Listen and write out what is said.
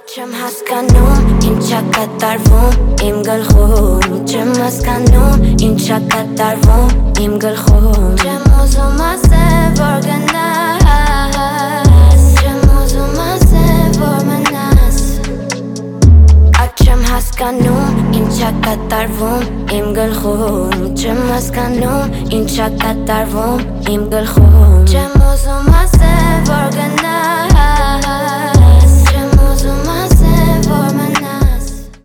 Չեմ հասկանում, ինչա կատարվում իմ գլխում Չեմ հասկանում, ինչա կատարվում իմ գլխում Չեմ ուզում ասել, որ գնաս Չեմ ուզում ասել, որ մնաս Չեմ հասկանում, ինչա կատարվում իմ գլխում Չեմ հասկանում, ինչա կատարվում իմ գլխում Չեմ ուզում ասել, որ գնաս